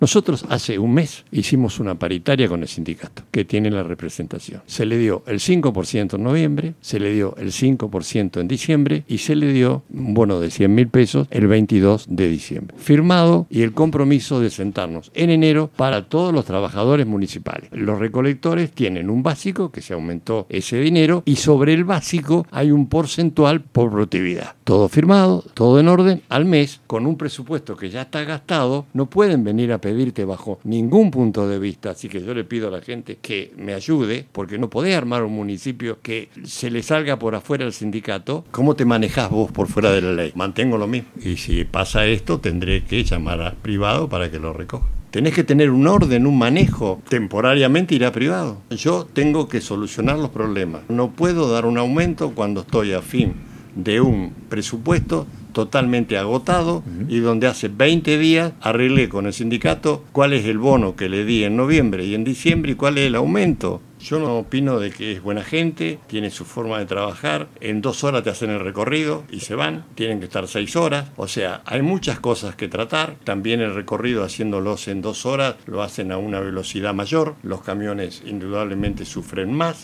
Nosotros hace un mes hicimos una paritaria con el sindicato, que tiene la representación. Se le dio el 5% en noviembre, se le dio el 5% en diciembre y se le dio un bono de 100.000 pesos el 22 de diciembre. Firmado y el compromiso de sentarnos en enero para todos los trabajadores municipales. Los recolectores tienen un básico que se aumentó ese dinero y sobre el básico hay un porcentual por productividad. Todo firmado, todo en orden, al mes, con un presupuesto que ya está gastado, no pueden venir a pedirte bajo ningún punto de vista. Así que yo le pido a la gente que me ayude, porque no podés armar un municipio que se le salga por afuera al sindicato. ¿Cómo te manejás vos por fuera de la ley? Mantengo lo mismo. Y si pasa esto, tendré que llamar al privado para que lo recoja. Tenés que tener un orden, un manejo. Temporariamente irá privado. Yo tengo que solucionar los problemas. No puedo dar un aumento cuando estoy a fin de un presupuesto totalmente agotado y donde hace 20 días arreglé con el sindicato cuál es el bono que le di en noviembre y en diciembre y cuál es el aumento. Yo no opino de que es buena gente, tiene su forma de trabajar, en 2 horas te hacen el recorrido y se van, tienen que estar 6 horas, o sea, hay muchas cosas que tratar. También el recorrido haciéndolos en 2 horas lo hacen a una velocidad mayor, los camiones indudablemente sufren más.